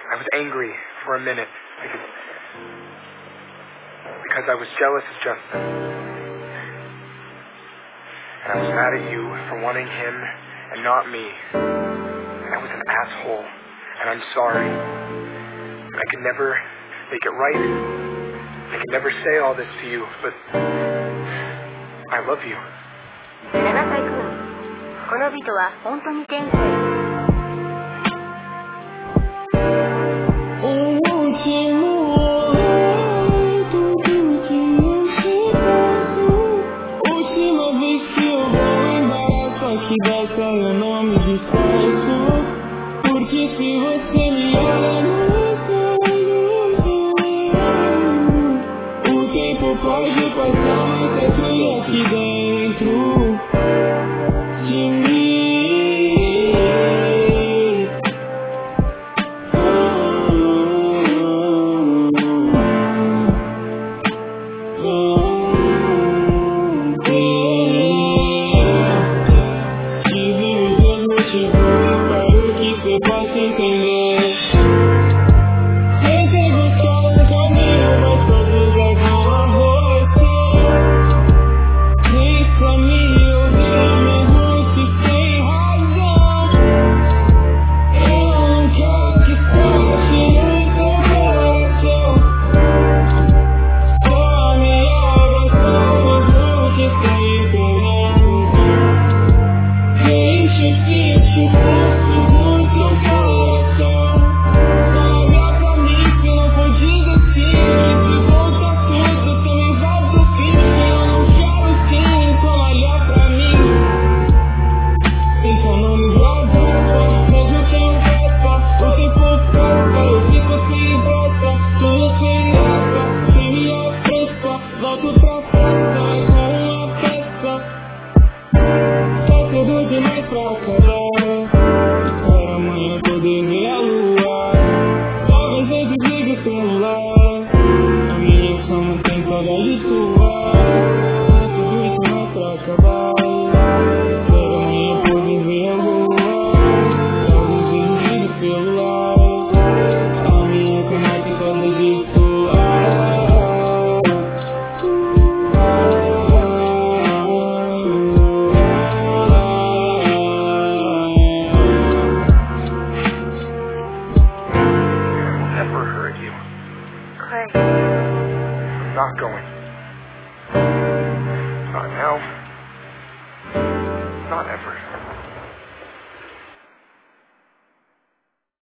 I was angry for a minute because I was jealous of Justin. And I was mad at you for wanting him and not me. And I was an asshole. And I'm sorry. I could never make it right. I could never say all this to you, but I love you. 7歳くん、この人は本当に天才。 Eu não me despeço, porque se você me olha nos olhos, o tempo pode passar, mas é tudo aqui dentro de mim. Posso entender. Tentei buscar um caminho, mas todos levam a você. Diz pra mim ouvir mesmo que tem razão. Eu não quero que salte no seu coração. Só me abraçando do que sei esperando. Deixa que te faça. I'm not going.